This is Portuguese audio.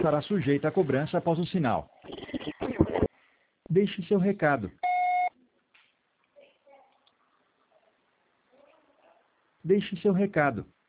estará sujeita à cobrança após o sinal. Deixe seu recado. Deixe seu recado.